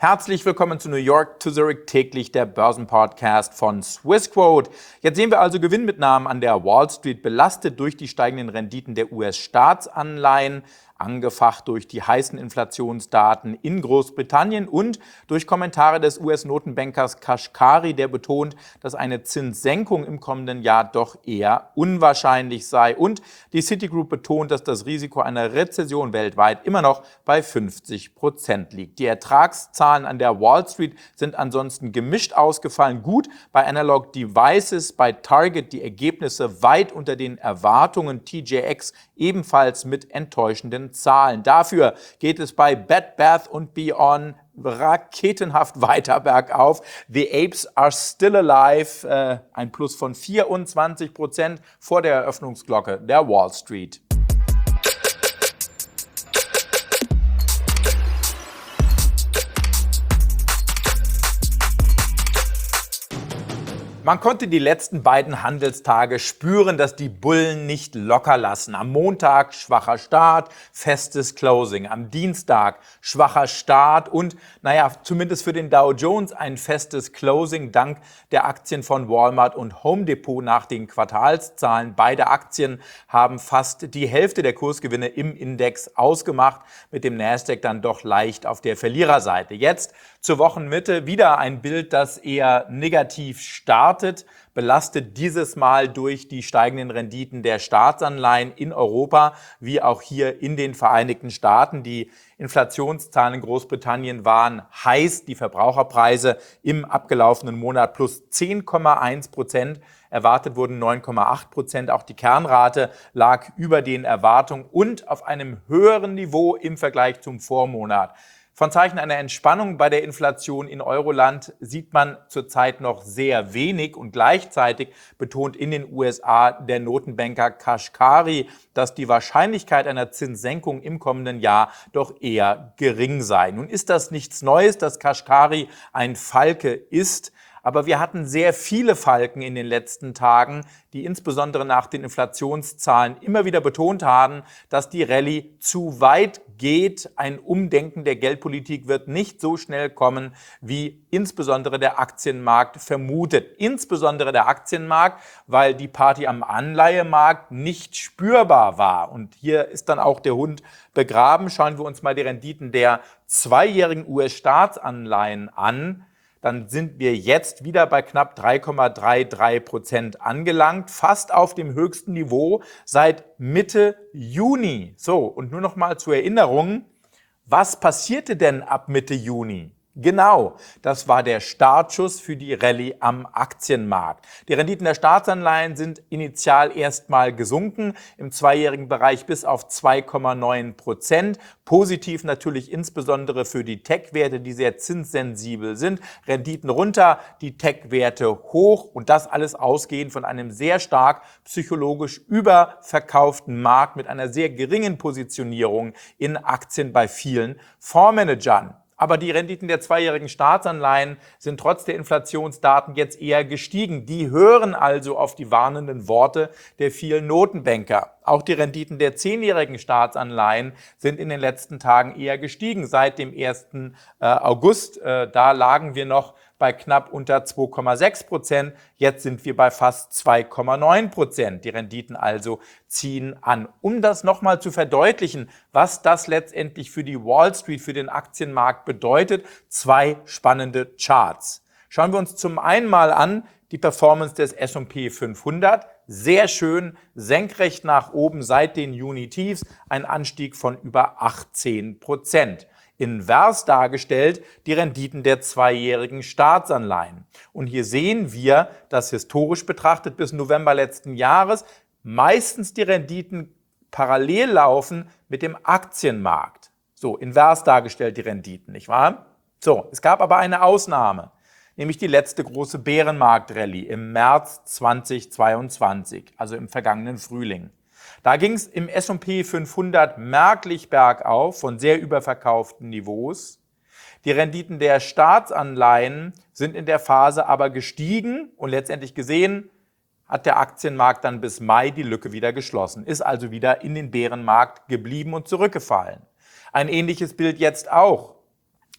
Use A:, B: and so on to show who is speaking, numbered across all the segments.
A: Herzlich willkommen zu New York to Zurich täglich, der Börsenpodcast von Swissquote. Jetzt sehen wir also Gewinnmitnahmen an der Wall Street, belastet durch die steigenden Renditen der US-Staatsanleihen, angefacht durch die heißen Inflationsdaten in Großbritannien und durch Kommentare des US-Notenbankers Kashkari, der betont, dass eine Zinssenkung im kommenden Jahr doch eher unwahrscheinlich sei. Und die Citigroup betont, dass das Risiko einer Rezession weltweit immer noch bei 50% liegt. Die Ertragszahlen an der Wall Street sind ansonsten gemischt ausgefallen. Gut bei Analog Devices, bei Target die Ergebnisse weit unter den Erwartungen, TJX ebenfalls mit enttäuschenden Zahlen. Dafür geht es bei Bed Bath & Beyond raketenhaft weiter bergauf. The Apes are still alive, ein Plus von 24% vor der Eröffnungsglocke der Wall Street. Man konnte die letzten beiden Handelstage spüren, dass die Bullen nicht locker lassen. Am Montag schwacher Start, festes Closing. Am Dienstag schwacher Start und, zumindest für den Dow Jones ein festes Closing dank der Aktien von Walmart und Home Depot nach den Quartalszahlen. Beide Aktien haben fast die Hälfte der Kursgewinne im Index ausgemacht, mit dem Nasdaq dann doch leicht auf der Verliererseite. Jetzt zur Wochenmitte wieder ein Bild, das eher negativ startet, belastet dieses Mal durch die steigenden Renditen der Staatsanleihen in Europa, wie auch hier in den Vereinigten Staaten. Die Inflationszahlen in Großbritannien waren heiß, die Verbraucherpreise im abgelaufenen Monat plus 10,1%. Erwartet wurden 9,8%. Auch die Kernrate lag über den Erwartungen und auf einem höheren Niveau im Vergleich zum Vormonat. Von Zeichen einer Entspannung bei der Inflation in Euroland sieht man zurzeit noch sehr wenig und gleichzeitig betont in den USA der Notenbanker Kashkari, dass die Wahrscheinlichkeit einer Zinssenkung im kommenden Jahr doch eher gering sei. Nun ist das nichts Neues, dass Kashkari ein Falke ist. Aber wir hatten sehr viele Falken in den letzten Tagen, die insbesondere nach den Inflationszahlen immer wieder betont haben, dass die Rallye zu weit geht. Ein Umdenken der Geldpolitik wird nicht so schnell kommen, wie insbesondere der Aktienmarkt vermutet. Insbesondere der Aktienmarkt, weil die Party am Anleihemarkt nicht spürbar war. Und hier ist dann auch der Hund begraben. Schauen wir uns mal die Renditen der zweijährigen US-Staatsanleihen an. Dann sind wir jetzt wieder bei knapp 3,33% angelangt, fast auf dem höchsten Niveau seit Mitte Juni. So, und nur noch mal zur Erinnerung, was passierte denn ab Mitte Juni? Genau, das war der Startschuss für die Rallye am Aktienmarkt. Die Renditen der Staatsanleihen sind initial erstmal gesunken, im zweijährigen Bereich bis auf 2,9%. Positiv natürlich insbesondere für die Tech-Werte, die sehr zinssensibel sind. Renditen runter, die Tech-Werte hoch und das alles ausgehend von einem sehr stark psychologisch überverkauften Markt mit einer sehr geringen Positionierung in Aktien bei vielen Fondsmanagern. Aber die Renditen der zweijährigen Staatsanleihen sind trotz der Inflationsdaten jetzt eher gestiegen. Die hören also auf die warnenden Worte der vielen Notenbanker. Auch die Renditen der zehnjährigen Staatsanleihen sind in den letzten Tagen eher gestiegen. Seit dem 1. August, da lagen wir noch bei knapp unter 2,6%. Jetzt sind wir bei fast 2,9%. Die Renditen also ziehen an. Um das nochmal zu verdeutlichen, was das letztendlich für die Wall Street, für den Aktienmarkt bedeutet, zwei spannende Charts. Schauen wir uns zum einen mal an die Performance des S&P 500. Sehr schön, senkrecht nach oben seit den Juni-Tiefs, ein Anstieg von über 18%. Invers dargestellt die Renditen der zweijährigen Staatsanleihen. Und hier sehen wir, dass historisch betrachtet bis November letzten Jahres meistens die Renditen parallel laufen mit dem Aktienmarkt. So, invers dargestellt die Renditen, nicht wahr? So, es gab aber eine Ausnahme, nämlich die letzte große Bärenmarkt-Rallye im März 2022, also im vergangenen Frühling. Da ging es im S&P 500 merklich bergauf von sehr überverkauften Niveaus. Die Renditen der Staatsanleihen sind in der Phase aber gestiegen und letztendlich gesehen hat der Aktienmarkt dann bis Mai die Lücke wieder geschlossen, ist also wieder in den Bärenmarkt geblieben und zurückgefallen. Ein ähnliches Bild jetzt auch.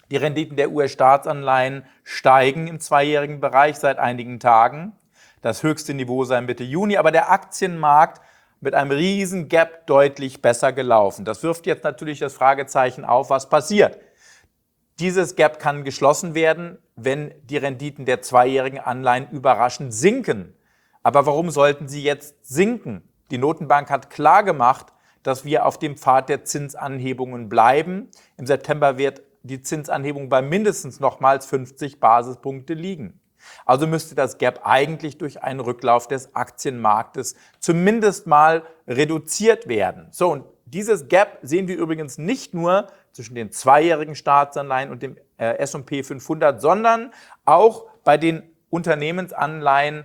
A: Die Renditen der US-Staatsanleihen steigen im zweijährigen Bereich seit einigen Tagen. Das höchste Niveau sei Mitte Juni, aber der Aktienmarkt mit einem riesen Gap deutlich besser gelaufen. Das wirft jetzt natürlich das Fragezeichen auf, was passiert. Dieses Gap kann geschlossen werden, wenn die Renditen der zweijährigen Anleihen überraschend sinken. Aber warum sollten sie jetzt sinken? Die Notenbank hat klargemacht, dass wir auf dem Pfad der Zinsanhebungen bleiben. Im September wird die Zinsanhebung bei mindestens nochmals 50 Basispunkte liegen. Also müsste das Gap eigentlich durch einen Rücklauf des Aktienmarktes zumindest mal reduziert werden. So, und dieses Gap sehen wir übrigens nicht nur zwischen den zweijährigen Staatsanleihen und dem S&P 500, sondern auch bei den Unternehmensanleihen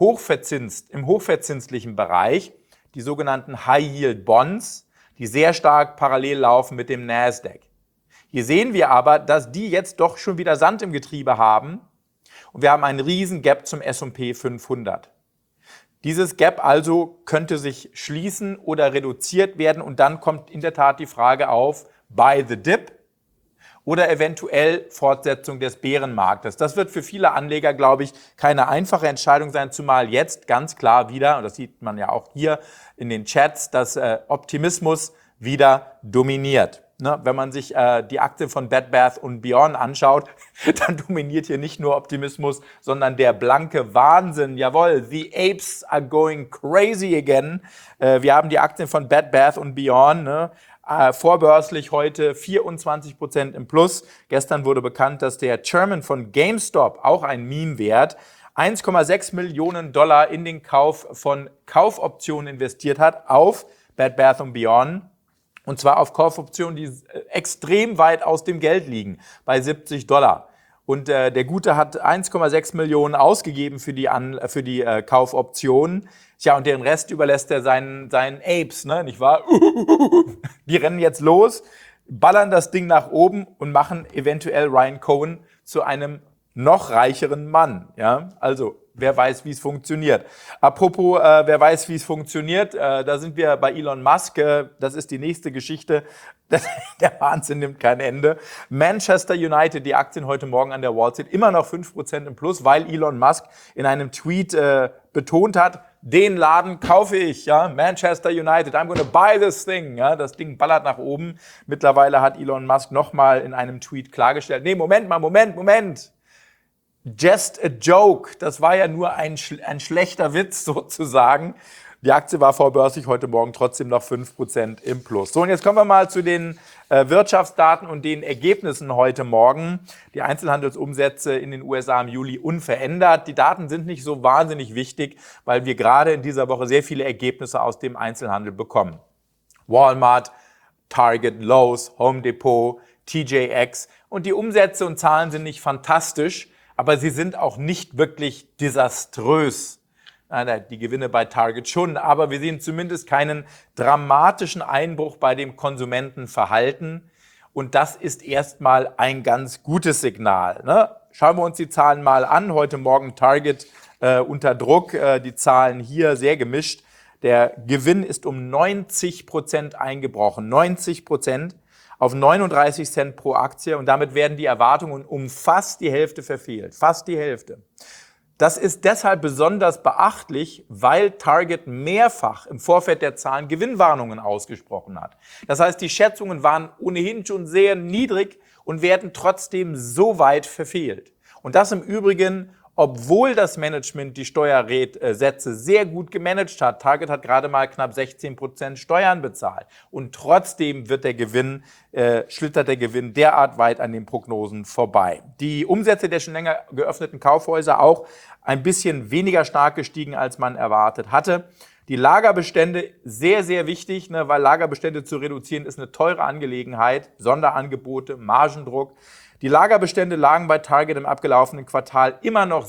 A: im hochverzinslichen Bereich, die sogenannten High-Yield Bonds, die sehr stark parallel laufen mit dem Nasdaq. Hier sehen wir aber, dass die jetzt doch schon wieder Sand im Getriebe haben und wir haben einen riesen Gap zum S&P 500. Dieses Gap also könnte sich schließen oder reduziert werden und dann kommt in der Tat die Frage auf, buy the dip oder eventuell Fortsetzung des Bärenmarktes. Das wird für viele Anleger, glaube ich, keine einfache Entscheidung sein, zumal jetzt ganz klar wieder, und das sieht man ja auch hier in den Chats, dass Optimismus wieder dominiert. Ne, wenn man sich die Aktien von Bed Bath & Beyond anschaut, dann dominiert hier nicht nur Optimismus, sondern der blanke Wahnsinn. Jawohl, the apes are going crazy again. Wir haben die Aktien von Bed Bath & Beyond, ne, vorbörslich heute 24% im Plus. Gestern wurde bekannt, dass der Chairman von GameStop, auch ein Meme-Wert, 1,6 Millionen Dollar in den Kauf von Kaufoptionen investiert hat auf Bed Bath & Beyond. Und zwar auf Kaufoptionen, die extrem weit aus dem Geld liegen, bei $70. Und der Gute hat 1,6 Millionen ausgegeben für die Kaufoptionen. Tja, und den Rest überlässt er seinen Apes, ne, nicht wahr? Die rennen jetzt los, ballern das Ding nach oben und machen eventuell Ryan Cohen zu einem noch reicheren Mann. Ja, also wer weiß, wie es funktioniert. Apropos, wer weiß, wie es funktioniert, da sind wir bei Elon Musk. Das ist die nächste Geschichte. Der Wahnsinn nimmt kein Ende. Manchester United, die Aktien heute Morgen an der Wall Street, immer noch 5% im Plus, weil Elon Musk in einem Tweet betont hat, den Laden kaufe ich, ja, Manchester United, I'm gonna buy this thing, ja, das Ding ballert nach oben. Mittlerweile hat Elon Musk nochmal in einem Tweet klargestellt, nee, Moment. Just a joke. Das war ja nur ein schlechter Witz sozusagen. Die Aktie war vorbörslich heute Morgen trotzdem noch 5% im Plus. So, und jetzt kommen wir mal zu den Wirtschaftsdaten und den Ergebnissen heute Morgen. Die Einzelhandelsumsätze in den USA im Juli unverändert. Die Daten sind nicht so wahnsinnig wichtig, weil wir gerade in dieser Woche sehr viele Ergebnisse aus dem Einzelhandel bekommen. Walmart, Target, Lowe's, Home Depot, TJX. Und die Umsätze und Zahlen sind nicht fantastisch, aber sie sind auch nicht wirklich desaströs. Die Gewinne bei Target schon, aber wir sehen zumindest keinen dramatischen Einbruch bei dem Konsumentenverhalten. Und das ist erstmal ein ganz gutes Signal. Ne? Schauen wir uns die Zahlen mal an. Heute Morgen Target unter Druck. Die Zahlen hier sehr gemischt. Der Gewinn ist um 90% eingebrochen. 90%. Auf 39 Cent pro Aktie und damit werden die Erwartungen um fast die Hälfte verfehlt. Fast die Hälfte. Das ist deshalb besonders beachtlich, weil Target mehrfach im Vorfeld der Zahlen Gewinnwarnungen ausgesprochen hat. Das heißt, die Schätzungen waren ohnehin schon sehr niedrig und werden trotzdem so weit verfehlt. Und das im Übrigen, obwohl das Management die Steuersätze sehr gut gemanagt hat. Target hat gerade mal knapp 16% Steuern bezahlt. Und trotzdem wird schlittert der Gewinn derart weit an den Prognosen vorbei. Die Umsätze der schon länger geöffneten Kaufhäuser auch ein bisschen weniger stark gestiegen, als man erwartet hatte. Die Lagerbestände, sehr, sehr wichtig, ne, weil Lagerbestände zu reduzieren ist eine teure Angelegenheit. Sonderangebote, Margendruck. Die Lagerbestände lagen bei Target im abgelaufenen Quartal immer noch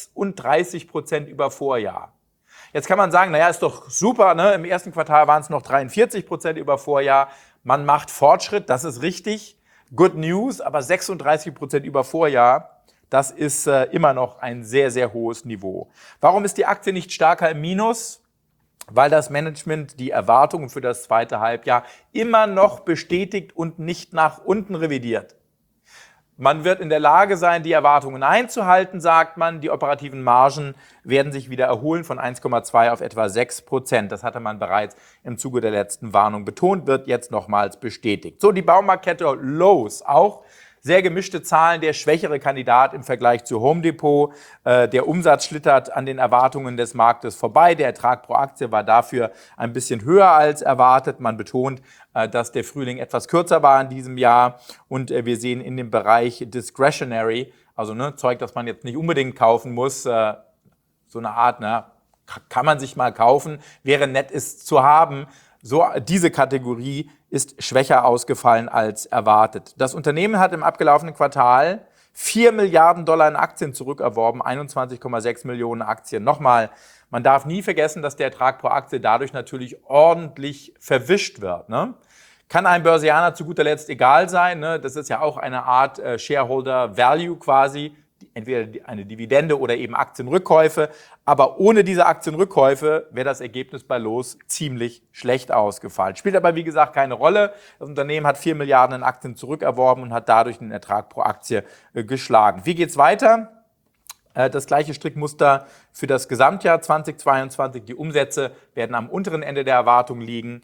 A: 36% über Vorjahr. Jetzt kann man sagen, naja, ist doch super, ne? Im ersten Quartal waren es noch 43% über Vorjahr. Man macht Fortschritt, das ist richtig. Good News, aber 36% über Vorjahr, das ist immer noch ein sehr, sehr hohes Niveau. Warum ist die Aktie nicht stärker im Minus? Weil das Management die Erwartungen für das zweite Halbjahr immer noch bestätigt und nicht nach unten revidiert. Man wird in der Lage sein, die Erwartungen einzuhalten, sagt man. Die operativen Margen werden sich wieder erholen von 1,2 auf etwa 6%. Das hatte man bereits im Zuge der letzten Warnung betont, wird jetzt nochmals bestätigt. So, die Baumarktkette Lowe's auch. Sehr gemischte Zahlen, der schwächere Kandidat im Vergleich zu Home Depot. Der Umsatz schlittert an den Erwartungen des Marktes vorbei. Der Ertrag pro Aktie war dafür ein bisschen höher als erwartet. Man betont, dass der Frühling etwas kürzer war in diesem Jahr. Und wir sehen in dem Bereich Discretionary, also Zeug, das man jetzt nicht unbedingt kaufen muss, so eine Art, kann man sich mal kaufen, wäre nett, es zu haben. So, diese Kategorie ist schwächer ausgefallen als erwartet. Das Unternehmen hat im abgelaufenen Quartal 4 Milliarden Dollar in Aktien zurückerworben, 21,6 Millionen Aktien. Nochmal, man darf nie vergessen, dass der Ertrag pro Aktie dadurch natürlich ordentlich verwischt wird. Kann einem Börsianer zu guter Letzt egal sein. Das ist ja auch eine Art Shareholder Value quasi. Entweder eine Dividende oder eben Aktienrückkäufe. Aber ohne diese Aktienrückkäufe wäre das Ergebnis bei Lowe's ziemlich schlecht ausgefallen. Spielt aber, wie gesagt, keine Rolle. Das Unternehmen hat 4 Milliarden in Aktien zurückerworben und hat dadurch den Ertrag pro Aktie geschlagen. Wie geht's weiter? Das gleiche Strickmuster für das Gesamtjahr 2022. Die Umsätze werden am unteren Ende der Erwartungen liegen,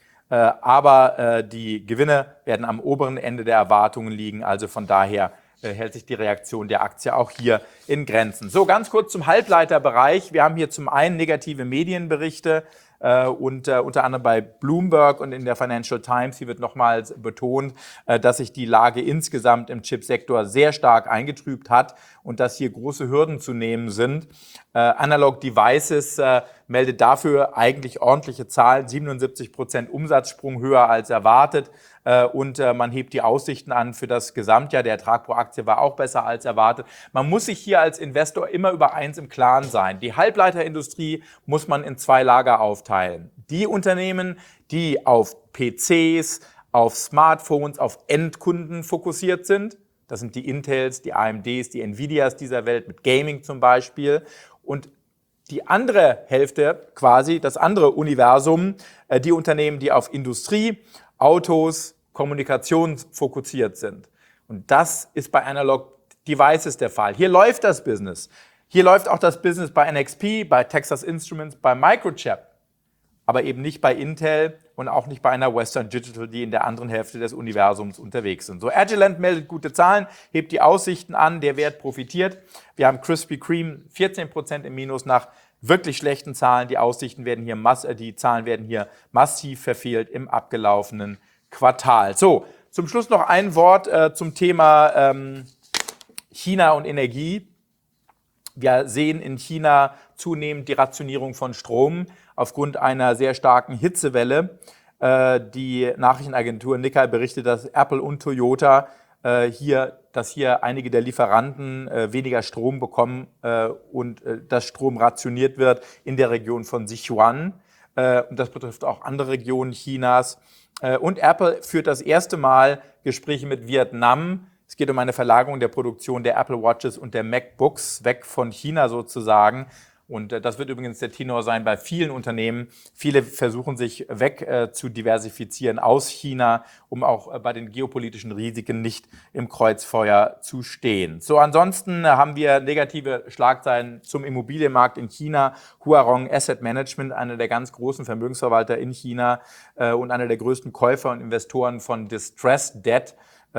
A: aber die Gewinne werden am oberen Ende der Erwartungen liegen. Also von daher hält sich die Reaktion der Aktie auch hier in Grenzen. So, ganz kurz zum Halbleiterbereich. Wir haben hier zum einen negative Medienberichte und unter anderem bei Bloomberg und in der Financial Times. Hier wird nochmals betont, dass sich die Lage insgesamt im Chipsektor sehr stark eingetrübt hat und dass hier große Hürden zu nehmen sind. Analog Devices meldet dafür eigentlich ordentliche Zahlen, 77% Umsatzsprung höher als erwartet. Und man hebt die Aussichten an für das Gesamtjahr. Der Ertrag pro Aktie war auch besser als erwartet. Man muss sich hier als Investor immer über eins im Klaren sein. Die Halbleiterindustrie muss man in zwei Lager aufteilen. Die Unternehmen, die auf PCs, auf Smartphones, auf Endkunden fokussiert sind, das sind die Intels, die AMDs, die Nvidias dieser Welt, mit Gaming zum Beispiel. Und die andere Hälfte, quasi das andere Universum, die Unternehmen, die auf Industrie, Autos, Kommunikation fokussiert sind. Und das ist bei Analog Devices der Fall. Hier läuft das Business. Hier läuft auch das Business bei NXP, bei Texas Instruments, bei Microchip. Aber eben nicht bei Intel und auch nicht bei einer Western Digital, die in der anderen Hälfte des Universums unterwegs sind. So, Agilent meldet gute Zahlen, hebt die Aussichten an, der Wert profitiert. Wir haben Krispy Kreme 14% im Minus nach wirklich schlechten Zahlen. Die Aussichten werden hier die Zahlen werden hier massiv verfehlt im abgelaufenen Quartal. So, zum Schluss noch ein Wort zum Thema China und Energie. Wir sehen in China zunehmend die Rationierung von Strom aufgrund einer sehr starken Hitzewelle. Die Nachrichtenagentur Nikkei berichtet, dass Apple und Toyota hier einige der Lieferanten weniger Strom bekommen und dass Strom rationiert wird in der Region von Sichuan. Und das betrifft auch andere Regionen Chinas. Und Apple führt das erste Mal Gespräche mit Vietnam. Es geht um eine Verlagerung der Produktion der Apple Watches und der MacBooks weg von China sozusagen. Und das wird übrigens der Tenor sein bei vielen Unternehmen. Viele versuchen sich weg zu diversifizieren aus China, um auch bei den geopolitischen Risiken nicht im Kreuzfeuer zu stehen. So, ansonsten haben wir negative Schlagzeilen zum Immobilienmarkt in China. Huarong Asset Management, einer der ganz großen Vermögensverwalter in China und einer der größten Käufer und Investoren von Distressed Debt,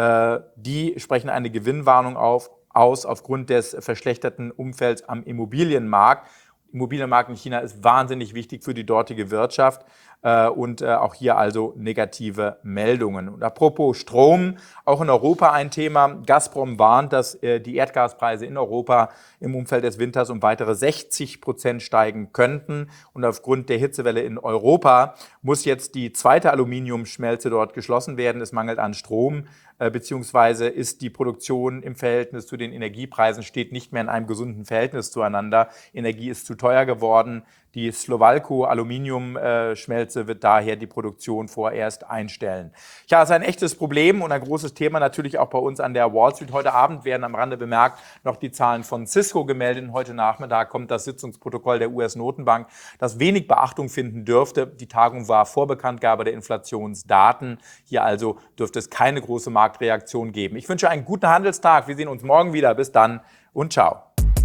A: die sprechen eine Gewinnwarnung aus aufgrund des verschlechterten Umfelds am Immobilienmarkt. Immobilienmarkt in China ist wahnsinnig wichtig für die dortige Wirtschaft und auch hier also negative Meldungen. Und apropos Strom, auch in Europa ein Thema. Gazprom warnt, dass die Erdgaspreise in Europa im Umfeld des Winters um weitere 60% steigen könnten. Und aufgrund der Hitzewelle in Europa muss jetzt die zweite Aluminiumschmelze dort geschlossen werden. Es mangelt an Strom, beziehungsweise ist die Produktion im Verhältnis zu den Energiepreisen, steht nicht mehr in einem gesunden Verhältnis zueinander. Energie ist zu teuer geworden. Die Slowalco Aluminiumschmelze wird daher die Produktion vorerst einstellen. Ja, es ist ein echtes Problem und ein großes Thema natürlich auch bei uns an der Wall Street. Heute Abend werden am Rande bemerkt noch die Zahlen von Cisco gemeldet. Und heute Nachmittag kommt das Sitzungsprotokoll der US-Notenbank, das wenig Beachtung finden dürfte. Die Tagung war vor Bekanntgabe der Inflationsdaten. Hier also dürfte es keine große Marktreaktion geben. Ich wünsche einen guten Handelstag. Wir sehen uns morgen wieder. Bis dann und ciao.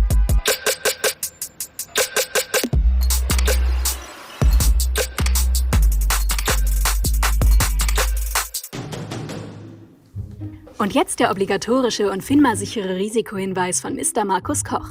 B: Und jetzt der obligatorische und FINMA-sichere Risikohinweis von Mr. Markus Koch.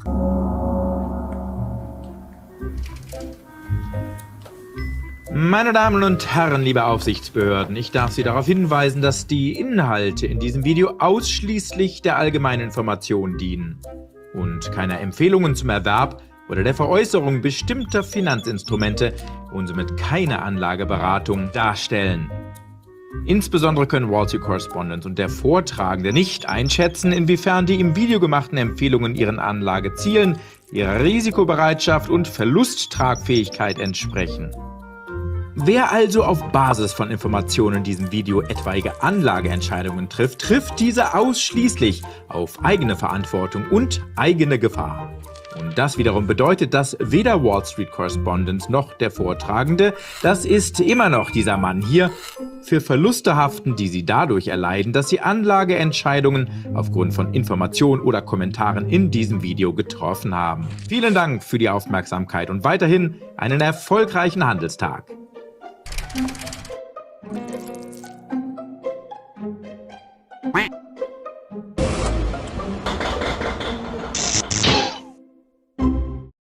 A: Meine Damen und Herren, liebe Aufsichtsbehörden, ich darf Sie darauf hinweisen, dass die Inhalte in diesem Video ausschließlich der allgemeinen Information dienen und keine Empfehlungen zum Erwerb oder der Veräußerung bestimmter Finanzinstrumente und somit keine Anlageberatung darstellen. Insbesondere können Wall Street Correspondent und der Vortragende nicht einschätzen, inwiefern die im Video gemachten Empfehlungen ihren Anlagezielen, ihrer Risikobereitschaft und Verlusttragfähigkeit entsprechen. Wer also auf Basis von Informationen in diesem Video etwaige Anlageentscheidungen trifft, trifft diese ausschließlich auf eigene Verantwortung und eigene Gefahr. Und das wiederum bedeutet, dass weder Wall Street Correspondent noch der Vortragende, das ist immer noch dieser Mann hier, für Verluste haften, die sie dadurch erleiden, dass sie Anlageentscheidungen aufgrund von Informationen oder Kommentaren in diesem Video getroffen haben. Vielen Dank für die Aufmerksamkeit und weiterhin einen erfolgreichen Handelstag.